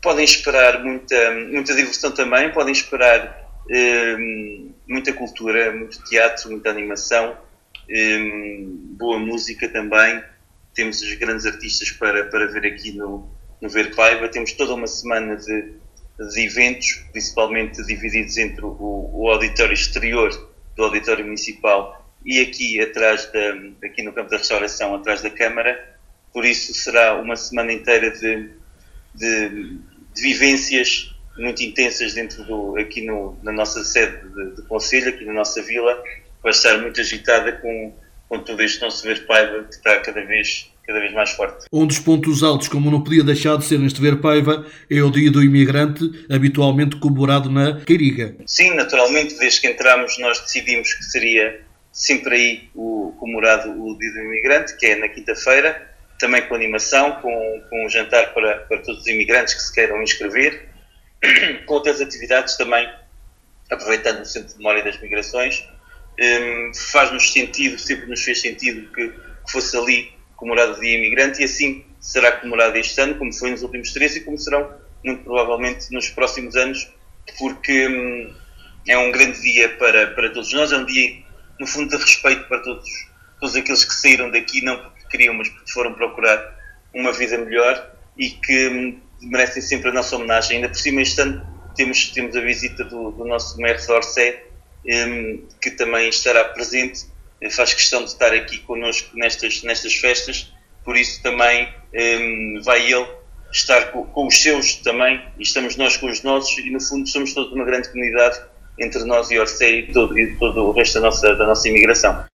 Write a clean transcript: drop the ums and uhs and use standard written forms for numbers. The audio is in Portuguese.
podem esperar muita diversão também, podem esperar muita cultura, muito teatro, muita animação, boa música também. Temos os grandes artistas para ver aqui no Ver Paiva. Temos toda uma semana de eventos, principalmente divididos entre o auditório exterior do auditório municipal e aqui atrás aqui no campo da restauração, atrás da Câmara. Por isso será uma semana inteira de vivências muito intensas aqui na nossa sede de concelho, aqui na nossa vila. Vai estar muito agitada com todo este nosso Ver Paiva, que está cada vez mais forte. Um dos pontos altos, como não podia deixar de ser neste Ver Paiva, é o Dia do Imigrante, habitualmente comemorado na Queiriga. Sim, naturalmente, desde que entramos nós decidimos que seria sempre aí comemorado o Dia do Imigrante, que é na quinta-feira, também com animação, com um jantar para todos os imigrantes que se queiram inscrever, com outras atividades também, aproveitando o Centro de Memória das Migrações. Faz-nos sentido, sempre nos fez sentido que fosse ali comemorado o Dia Imigrante, e assim será comemorado este ano, como foi nos últimos 3 e como serão muito provavelmente nos próximos anos, porque é um grande dia para todos nós, é um dia, no fundo, de respeito para todos aqueles que saíram daqui, não porque queriam, mas porque foram procurar uma vida melhor e que merecem sempre a nossa homenagem. Ainda por cima, este ano temos a visita do nosso Maire Orsay, que também estará presente, faz questão de estar aqui connosco nestas festas, por isso também vai ele estar com os seus também, e estamos nós com os nossos, e no fundo somos toda uma grande comunidade entre nós e Orsay e todo o resto da nossa imigração.